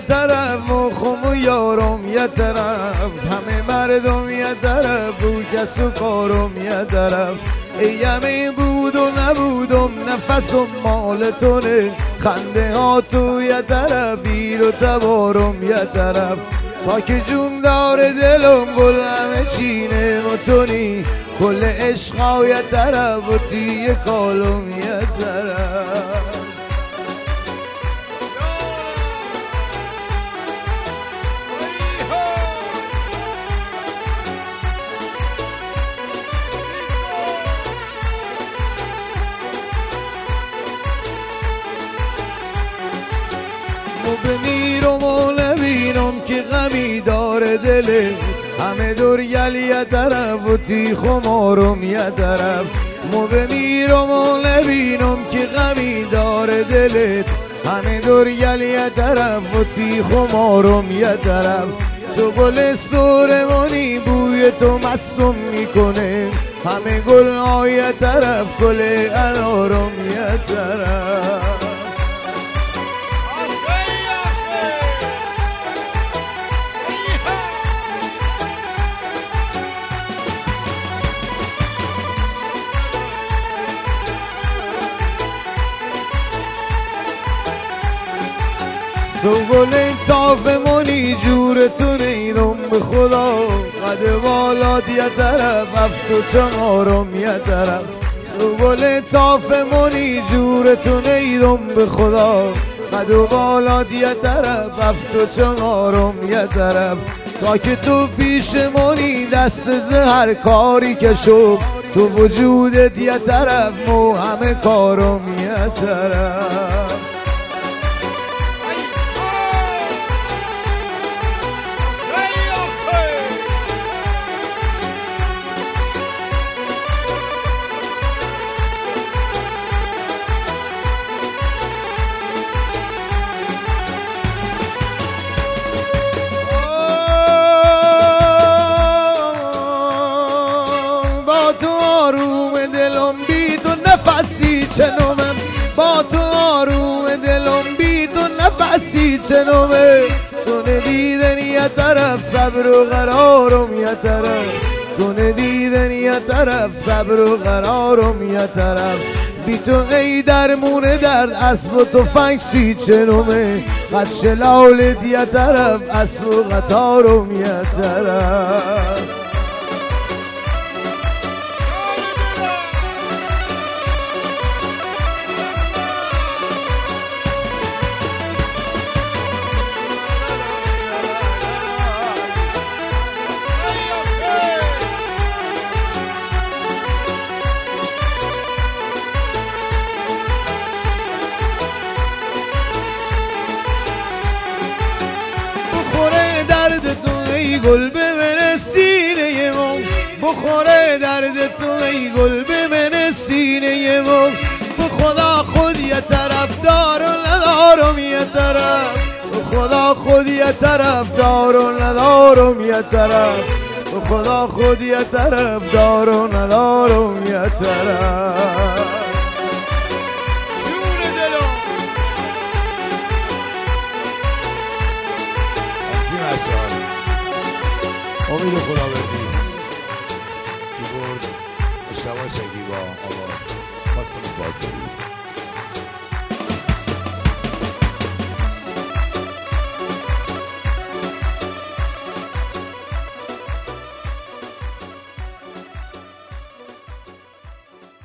طرف، مخم و یارم یه طرف، همه مردم یه طرف، بو کس و کارم یه طرف. ایمی بود و نبودم، نفسم مال تونه، خنده ها تو یه طرف، بیر و تبارم یه طرف. تا که جون داره دلم گل همه چینه متونی، کل عشقا یه طرف و تیه کالم یه طرف. بمیرم و نبینم که غمی داره دل، همه دور گل یه طرف و تی خمارم یه طرف. بمیرم و نبینم که غمی داره دلت، همه دور گل یه طرف و تی خمارم یه طرف. تو گل سورمانی بوی تو مستم میکنه، همه گل های یه طرف، گل انارم یه طرف. تو گل تافمونی جورتون ایرم به خدا، قد بالات یه طرف، هفت و چهارم یه طرف. تو گل تافمونی جورتون ایرم به خدا، قد و بالات یه طرف، هفت و چهارم یه طرف. تا که تو پیشمونی دست هر کاری که شد، تو وجودت یه طرف، مو همه کارم یه طرف. نفسی چنومم با تو آروم دلم، بی تو نفسی چنومه. تو ندیدن یه طرف، صبر و قرارم یه طرف، تو ندیدن یه طرف، صبر و قرارم یه طرف. بی تو ای درمون درد، اسب و تفنگ چنومه، قد شلالت یه طرف، اسب و قطارم یه طرف. گل بمنه سینه من، بخوره درد تو ای گل بمنه سینه من. به خدا خود یه طرف دار و ندارم یه طرف، به خدا خود یه طرف دار و ندارم یه طرف، به خدا خود یه طرف دار و ندارم یه طرف. امید خدا بردی کی برد؟ مشتبه شکیبا آواز قاسم بازاری.